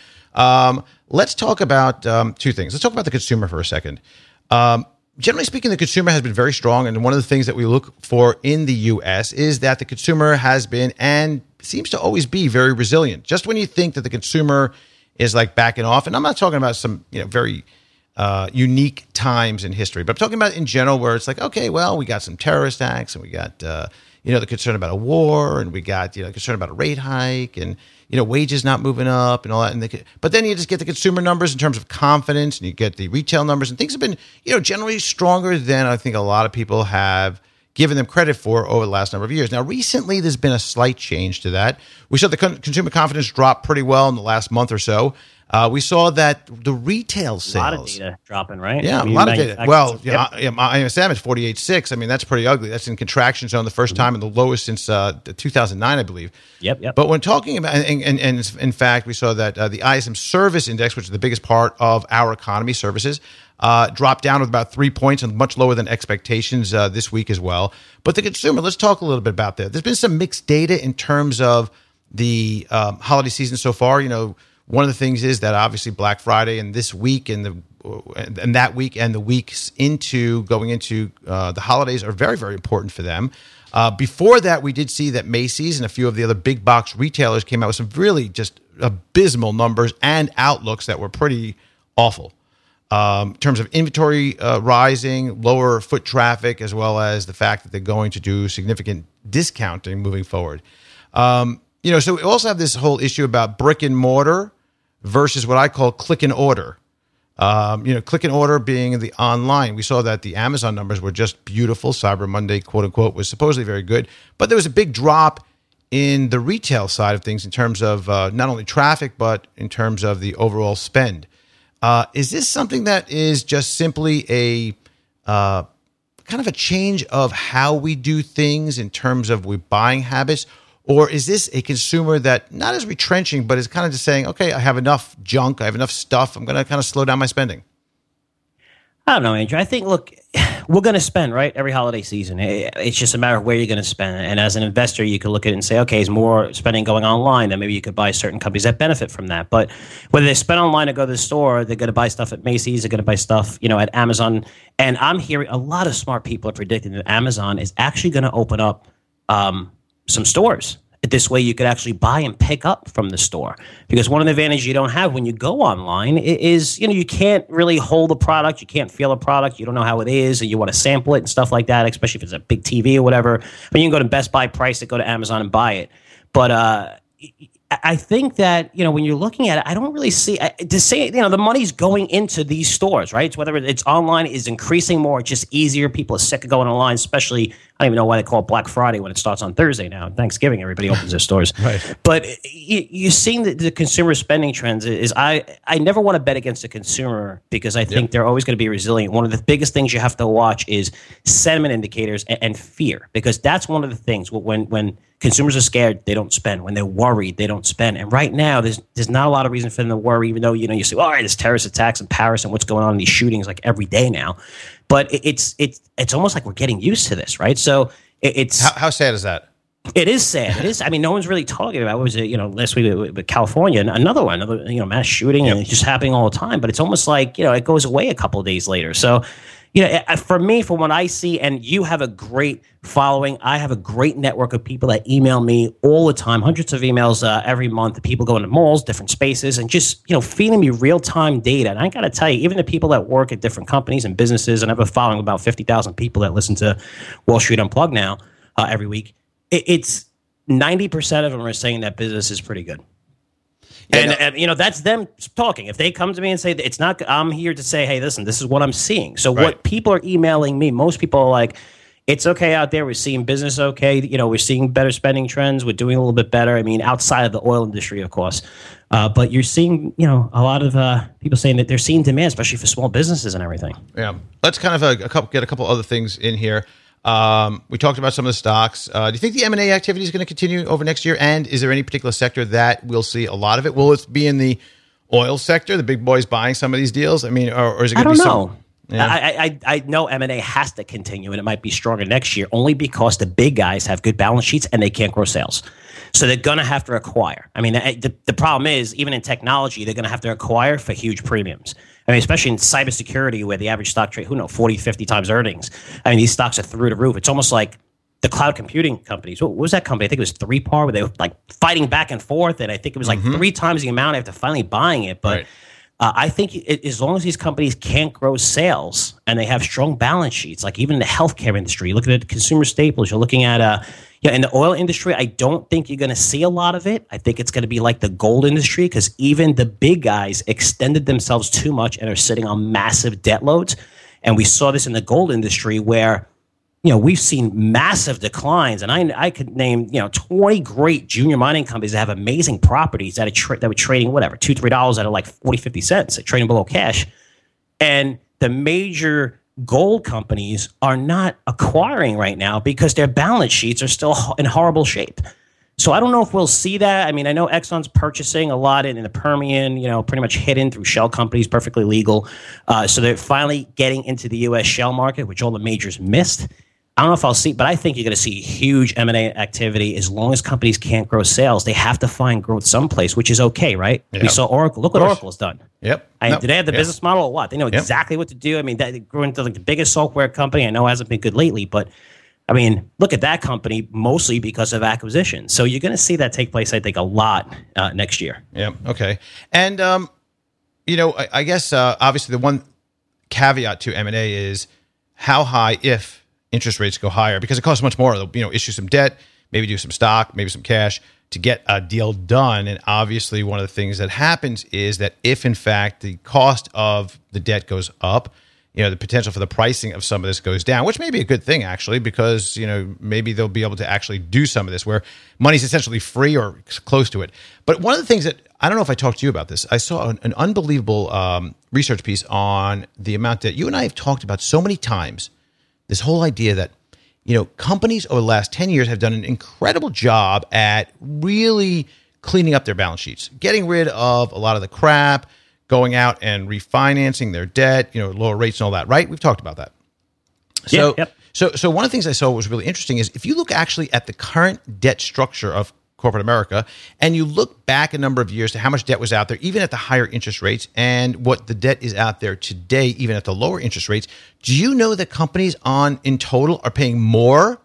Let's talk about two things. Let's talk about the consumer for a second. Generally speaking, the consumer has been very strong, and one of the things that we look for in the U.S. is that the consumer has been and seems to always be very resilient. Just when you think that the consumer is like backing off, and I'm not talking about some very unique times in history, but I'm talking about in general where it's like, okay, well, we got some terrorist acts, and we got the concern about a war, and we got concern about a rate hike, and wages not moving up and all that. But then you just get the consumer numbers in terms of confidence, and you get the retail numbers, and things have been, generally stronger than I think a lot of people have given them credit for over the last number of years. Now, recently, there's been a slight change to that. We saw the consumer confidence drop pretty well in the last month or so. We saw that the retail sales. A lot of data dropping, right? Yeah, a lot of data. Well, ISM is 48.6. I mean, that's pretty ugly. That's in contraction zone the first time and the lowest since 2009, I believe. Yep. But when talking about, and in fact, we saw that the ISM service index, which is the biggest part of our economy, services, dropped down with about 3 points and much lower than expectations this week as well. But the consumer, let's talk a little bit about that. There's been some mixed data in terms of the holiday season so far. One of the things is that obviously Black Friday and this week and that week and the weeks going into the holidays are very, very important for them. Before that, we did see that Macy's and a few of the other big box retailers came out with some really just abysmal numbers and outlooks that were pretty awful. In terms of inventory rising, lower foot traffic, as well as the fact that they're going to do significant discounting moving forward. So we also have this whole issue about brick and mortar versus what I call click and order. Click and order being the online. We saw that the Amazon numbers were just beautiful. Cyber Monday, quote unquote, was supposedly very good. But there was a big drop in the retail side of things in terms of not only traffic, but in terms of the overall spend. Is this something that is just simply a kind of a change of how we do things in terms of buying habits? Or is this a consumer that not is retrenching, but is kind of just saying, okay, I have enough junk, I have enough stuff, I'm going to kind of slow down my spending? I don't know, Andrew. I think, look, we're going to spend, right, every holiday season. It's just a matter of where you're going to spend. And as an investor, you could look at it and say, okay, is more spending going online? Then maybe you could buy certain companies that benefit from that. But whether they spend online or go to the store, they're going to buy stuff at Macy's, they're going to buy stuff, at Amazon. And I'm hearing a lot of smart people are predicting that Amazon is actually going to open up some stores. This way you could actually buy and pick up from the store. Because one of the advantages you don't have when you go online is, you can't really hold a product. You can't feel a product. You don't know how it is, and you want to sample it and stuff like that, especially if it's a big TV or whatever. But you can go to Best Buy, price it, go to Amazon and buy it. But I think that, when you're looking at it, I don't really see to say, the money's going into these stores, right? It's whether it's online is increasing more, it's just easier. People are sick of going online, especially, I don't even know why they call it Black Friday when it starts on Thursday now. Thanksgiving, everybody opens their stores. Right. But you're seeing the consumer spending trends is I never want to bet against the consumer because I think they're always going to be resilient. One of the biggest things you have to watch is sentiment indicators and fear, because that's one of the things when consumers are scared, they don't spend. When they're worried, they don't spend. And right now, there's not a lot of reason for them to worry, even though, you say, all right, there's terrorist attacks in Paris and what's going on in these shootings like every day now. But it's almost like we're getting used to this, right? So it's... How sad is that? It is sad. It is. I mean, no one's really talking about. What was it? Last week with California, another mass shooting, and it's just happening all the time. But it's almost like it goes away a couple of days later. So, for me, from what I see, and you have a great following, I have a great network of people that email me all the time, hundreds of emails every month. People go into malls, different spaces, and just feeding me real time data. And I got to tell you, even the people that work at different companies and businesses, and I have a following of about 50,000 people that listen to Wall Street Unplugged now every week. It's 90% of them are saying that business is pretty good. Yeah, and that's them talking. If they come to me and say, it's not, I'm here to say, hey, listen, this is what I'm seeing. So what people are emailing me, most people are like, it's okay out there. We're seeing business okay. We're seeing better spending trends. We're doing a little bit better. I mean, outside of the oil industry, of course. But you're seeing, a lot of people saying that they're seeing demand, especially for small businesses and everything. Yeah. Let's kind of get a couple other things in here. We talked about some of the stocks. Do you think the M&A activity is going to continue over next year? And is there any particular sector that we'll see a lot of it? Will it be in the oil sector, the big boys buying some of these deals? I mean, or is it going to be some... Yeah. I know M&A has to continue, and it might be stronger next year only because the big guys have good balance sheets and they can't grow sales. So they're going to have to acquire. I mean, the problem is, even in technology, they're going to have to acquire for huge premiums. I mean, especially in cybersecurity where the average stock trade, 40, 50 times earnings. I mean, these stocks are through the roof. It's almost like the cloud computing companies. What was that company? I think it was 3PAR, where they were like fighting back and forth. And I think it was like 3 times the amount after finally buying it. But I think as long as these companies can't grow sales and they have strong balance sheets, like even in the healthcare industry, looking at consumer staples, you're looking at, in the oil industry, I don't think you're going to see a lot of it. I think it's going to be like the gold industry because even the big guys extended themselves too much and are sitting on massive debt loads. And we saw this in the gold industry where, we've seen massive declines, and I could name 20 great junior mining companies that have amazing properties that were trading whatever $2-3 at like 40-50 cents, trading below cash, and the major gold companies are not acquiring right now because their balance sheets are still in horrible shape. So I don't know if we'll see that. I mean, I know Exxon's purchasing a lot in the Permian, pretty much hidden through shell companies, perfectly legal. So they're finally getting into the U.S. shell market, which all the majors missed. I don't know if I'll see, but I think you're going to see huge M&A activity as long as companies can't grow sales. They have to find growth someplace, which is okay, right? Yep. We saw Oracle. Look what Oracle has done. Yep. Do they have the business model or what? They know exactly what to do. I mean, they grew into like the biggest software company. I know it hasn't been good lately, but I mean, look at that company mostly because of acquisition. So you're going to see that take place, I think, a lot next year. Yeah. Okay. And, I guess obviously the one caveat to M&A is how high if interest rates go higher, because it costs much more. They'll, issue some debt, maybe do some stock, maybe some cash to get a deal done. And obviously one of the things that happens is that if in fact the cost of the debt goes up, the potential for the pricing of some of this goes down, which may be a good thing actually, because, maybe they'll be able to actually do some of this where money's essentially free or close to it. But one of the things that, I don't know if I talked to you about this, I saw an unbelievable research piece on the amount that you and I have talked about so many times. This whole idea that, companies over the last 10 years have done an incredible job at really cleaning up their balance sheets, getting rid of a lot of the crap, going out and refinancing their debt, lower rates and all that, right? We've talked about that. So, So one of the things I saw was really interesting is if you look actually at the current debt structure of corporate America, and you look back a number of years to how much debt was out there, even at the higher interest rates, and what the debt is out there today, even at the lower interest rates, do you know that companies in total are paying more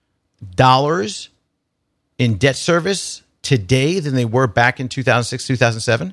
dollars in debt service today than they were back in 2006, 2007?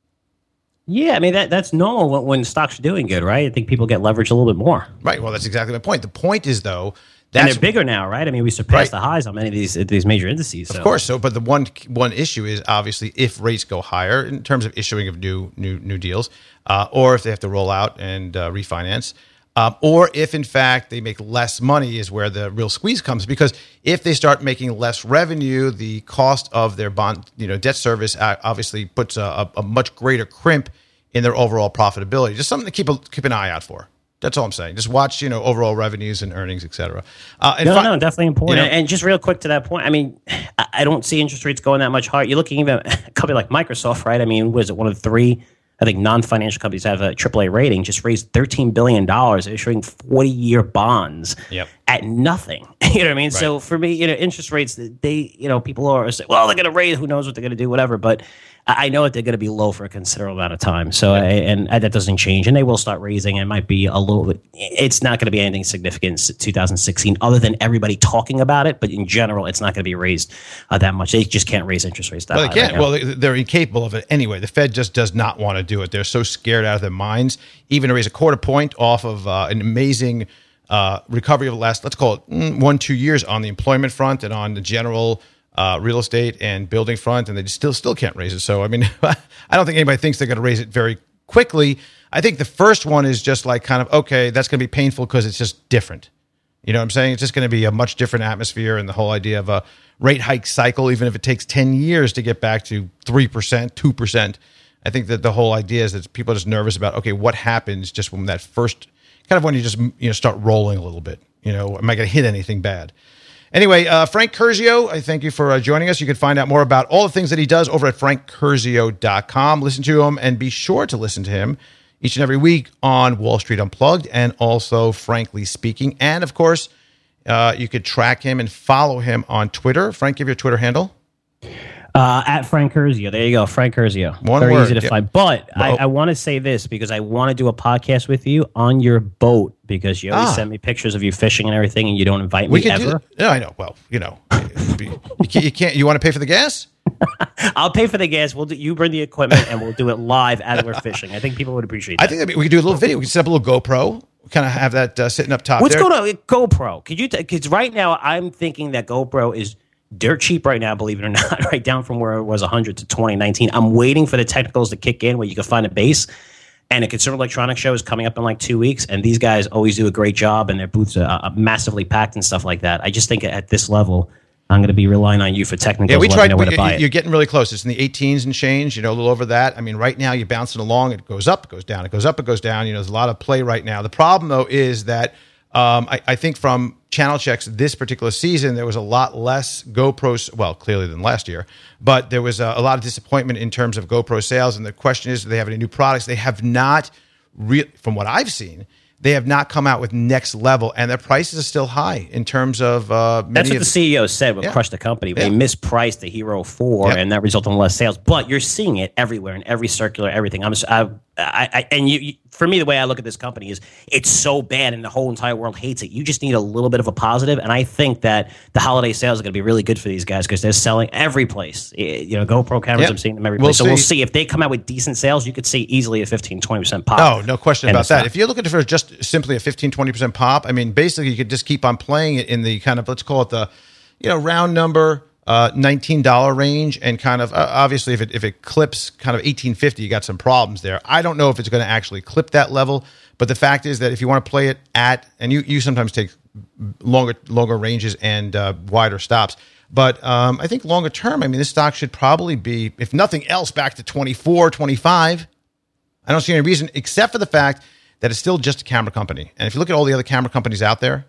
Yeah, I mean, that's normal when stocks are doing good, right? I think people get leveraged a little bit more. Right, well, that's exactly my point. The point is, though, and they're bigger now, right? I mean, we surpassed the highs on many of these major indices. So. Of course. So, but the one issue is obviously if rates go higher in terms of issuing of new deals, or if they have to roll out and refinance, or if in fact they make less money, is where the real squeeze comes. Because if they start making less revenue, the cost of their bond, debt service obviously puts a much greater crimp in their overall profitability. Just something to keep an eye out for. That's all I'm saying. Just watch, overall revenues and earnings, et cetera. No, definitely important. And just real quick to that point, I mean, I don't see interest rates going that much higher. You're looking even at a company like Microsoft, right? I mean, was it one of the 3, I think, non-financial companies that have a AAA rating, just raised $13 billion issuing 40-year bonds at nothing. You know what I mean? Right. So for me, interest rates, people are saying, well, they're going to raise, who knows what they're going to do, whatever. But I know that they're going to be low for a considerable amount of time. So, and that doesn't change. And they will start raising. It might be a little bit, it's not going to be anything significant in 2016 other than everybody talking about it. But in general, it's not going to be raised that much. They just can't raise interest rates that high. They can't. Right now. They're incapable of it anyway. The Fed just does not want to do it. They're so scared out of their minds, even to raise a quarter point off of an amazing recovery of the last, let's call it 1-2 years on the employment front and on the general real estate and building front, and they still can't raise it. So, I mean, I don't think anybody thinks they're going to raise it very quickly. I think the first one is just like kind of, okay, that's going to be painful because it's just different. You know what I'm saying? It's just going to be a much different atmosphere, and the whole idea of a rate hike cycle, even if it takes 10 years to get back to 3%, 2%. I think that the whole idea is that people are just nervous about, okay, what happens just when that first, kind of when you just start rolling a little bit. Am I going to hit anything bad? Anyway, Frank Curzio, I thank you for joining us. You can find out more about all the things that he does over at frankcurzio.com. Listen to him, and be sure to listen to him each and every week on Wall Street Unplugged and also Frankly Speaking. And, of course, you could track him and follow him on Twitter. Frank, give your Twitter handle. At Frank Curzio. There you go, Frank Curzio. Very easy to find. But I want to say this because I want to do a podcast with you on your boat because you always send me pictures of you fishing and everything, and you don't invite me ever. No, I know. Well, you can't. You want to pay for the gas? I'll pay for the gas. You bring the equipment, and we'll do it live as we're fishing. I think people would appreciate that. I think we could do a little video. We could set up a little GoPro. Kind of have that sitting up top. What's going on with GoPro? Could you? Because right now I'm thinking that GoPro is dirt cheap right now, believe it or not, right down from where it was 100 to 2019. I'm waiting for the technicals to kick in where you can find a base. And a Consumer Electronics Show is coming up in like 2 weeks, and these guys always do a great job, and their booths are massively packed and stuff like that. I just think at this level, I'm going to be relying on you for technicals. Yeah, we tried. Where to buy it. You're getting really close. It's in the 18s and change, a little over that. I mean, right now you're bouncing along. It goes up, it goes down. It goes up, it goes down. There's a lot of play right now. The problem, though, is that I think from channel checks this particular season, there was a lot less GoPros, well, clearly than last year, but there was a lot of disappointment in terms of GoPro sales. And the question is, do they have any new products? They have not, from what I've seen, they have not come out with next level, and their prices are still high in terms of that's what the CEO said would crush the company. They mispriced the Hero 4, and that resulted in less sales. But you're seeing it everywhere in every circular, everything. For me, the way I look at this company is it's so bad and the whole entire world hates it. You just need a little bit of a positive, and I think that the holiday sales are going to be really good for these guys because they're selling every place. GoPro cameras, I'm seeing them every place. We'll see if they come out with decent sales. You could see easily a 15-20% pop. Oh, no question about that. If you're looking for just simply a 15-20% pop, I mean, basically you could just keep on playing it in the kind of, let's call it the round number $19 range, and kind of obviously if it clips kind of $18.50, you got some problems there. I don't know if it's going to actually clip that level, but the fact is that if you want to play it at, and you sometimes take longer ranges and wider stops, but I think longer term, I mean, this stock should probably be, if nothing else, back to 24, 25. I don't see any reason except for the fact that it's still just a camera company. And if you look at all the other camera companies out there,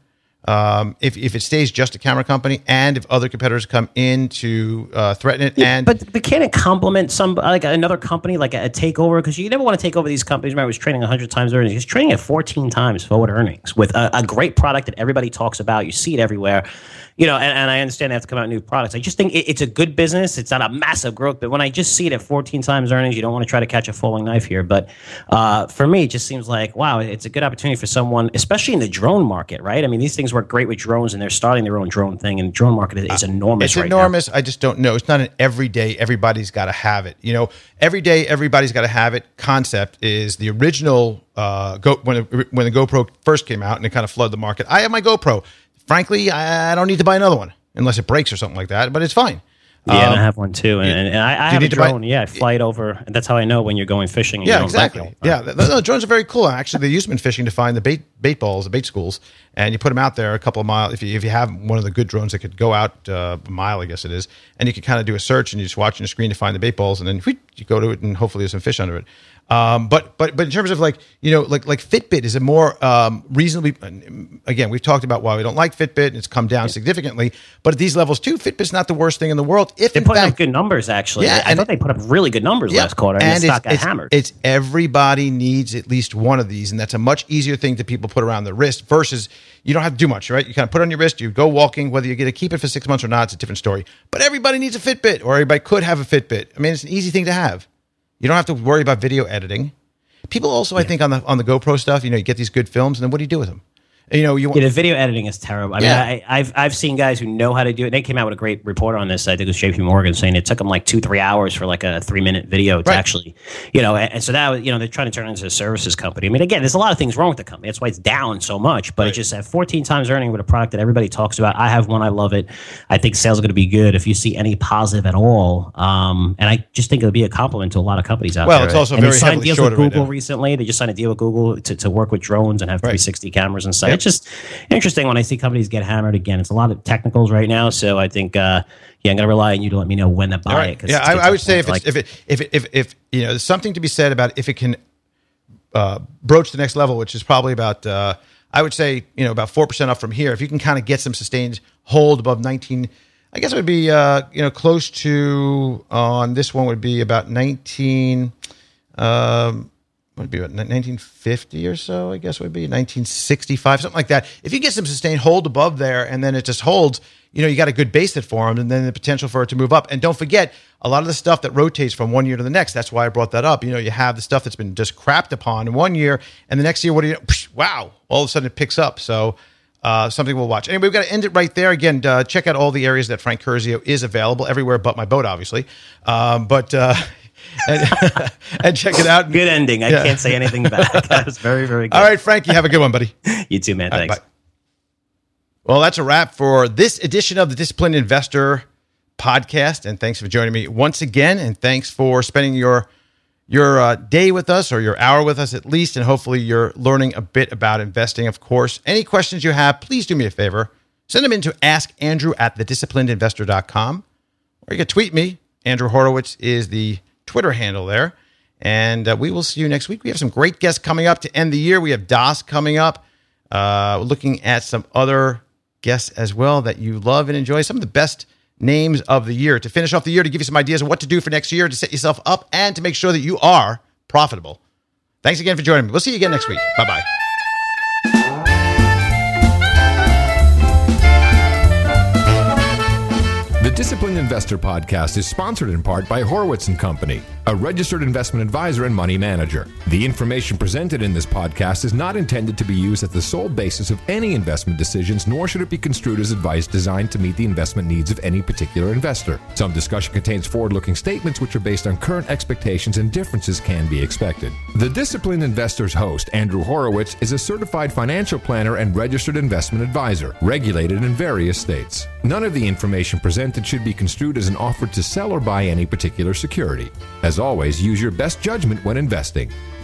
if it stays just a camera company, and if other competitors come in to threaten it, but can it complement some like another company, like a takeover? Because you never want to take over these companies. Remember, it was trading 100 times earnings. He's trading at 14 times forward earnings with a great product that everybody talks about. You see it everywhere. And I understand they have to come out with new products. I just think it's a good business. It's not a massive growth, but when I just see it at 14 times earnings, you don't want to try to catch a falling knife here. But for me, it just seems like, wow, it's a good opportunity for someone, especially in the drone market, right? I mean, these things work great with drones, and they're starting their own drone thing, and the drone market is enormous. It's enormous. I just don't know. It's not an everyday, everybody's got to have it. Every day, everybody's got to have it concept is the original when the GoPro first came out and it kind of flooded the market. I have my GoPro. Frankly, I don't need to buy another one unless it breaks or something like that, but it's fine. Yeah, and I have one too, and I have a drone. I fly it over, and that's how I know when you're going fishing. And Exactly. The drones are very cool. Actually, they use them in fishing to find the bait balls, the bait schools, and you put them out there a couple of miles. If you have one of the good drones that could go out a mile, I guess it is, and you can kind of do a search and you just watch on the screen to find the bait balls, and then you go to it, and hopefully there's some fish under it. But in terms of like Fitbit is a more reasonably, again, we've talked about why we don't like Fitbit, and it's come down significantly, but at these levels too, Fitbit's not the worst thing in the world. If they put up good numbers, actually. I thought they put up really good numbers last quarter, and the stock got hammered. It's everybody needs at least one of these, and that's a much easier thing to people put around their wrist versus you don't have to do much, right? You kind of put it on your wrist, you go walking, whether you're going to keep it for 6 months or not, it's a different story. But everybody needs a Fitbit, or everybody could have a Fitbit. I mean, it's an easy thing to have. You don't have to worry about video editing. People also, I think, on the GoPro stuff, you get these good films, and then what do you do with them? The video editing is terrible. I mean, I've seen guys who know how to do it. They came out with a great report on this. I think it was JP Morgan saying it took them like 2-3 hours for like a 3-minute video to actually, and so that was, they're trying to turn it into a services company. I mean, again, there's a lot of things wrong with the company. That's why it's down so much. But it just at 14 times earning with a product that everybody talks about. I have one. I love it. I think sales are going to be good if you see any positive at all. And I just think it'll be a compliment to a lot of companies out there. Well, it's also very heavily shorted with Google recently. They just signed a deal with Google to work with drones and have 360 cameras and stuff. It's just interesting when I see companies get hammered again. It's a lot of technicals right now, so I think I'm going to rely on you to let me know when to buy it. Yeah, I would say if there's something to be said about if it can broach the next level, which is probably about I would say about 4% up from here. If you can kind of get some sustained hold above 19. I guess it would be, close to, on this one would be about 19, would be about 1950 or so, I guess would be 1965, something like that. If you get some sustained hold above there and then it just holds, you got a good base that formed and then the potential for it to move up. And don't forget, a lot of the stuff that rotates from one year to the next, that's why I brought that up. You have the stuff that's been just crapped upon in one year and the next year, wow, all of a sudden it picks up. So, something we'll watch. Anyway, we've got to end it right there. Again, check out all the areas that Frank Curzio is available, everywhere but my boat, obviously. And check it out. Good ending. I can't say anything back. That was very, very good. All right, Frank, you have a good one, buddy. You too, man. Thanks. Bye. Well, that's a wrap for this edition of the Disciplined Investor podcast. And thanks for joining me once again. And thanks for spending your day with us, or your hour with us at least, and hopefully you're learning a bit about investing. Of course, any questions you have, please do me a favor. Send them in to askandrew@thedisciplinedinvestor.com, or you can tweet me. Andrew Horowitz is the Twitter handle there. And we will see you next week. We have some great guests coming up to end the year. We have Das coming up, looking at some other guests as well that you love and enjoy. Some of the best names of the year to finish off the year, to give you some ideas of what to do for next year, to set yourself up, and to make sure that you are profitable. Thanks again for joining me. We'll see you again next week. Bye-bye. The Disciplined Investor Podcast is sponsored in part by Horowitz & Company, a registered investment advisor and money manager. The information presented in this podcast is not intended to be used as the sole basis of any investment decisions, nor should it be construed as advice designed to meet the investment needs of any particular investor. Some discussion contains forward-looking statements which are based on current expectations, and differences can be expected. The Disciplined Investor's host, Andrew Horowitz, is a certified financial planner and registered investment advisor, regulated in various states. None of the information presented should be construed as an offer to sell or buy any particular security. As always, use your best judgment when investing.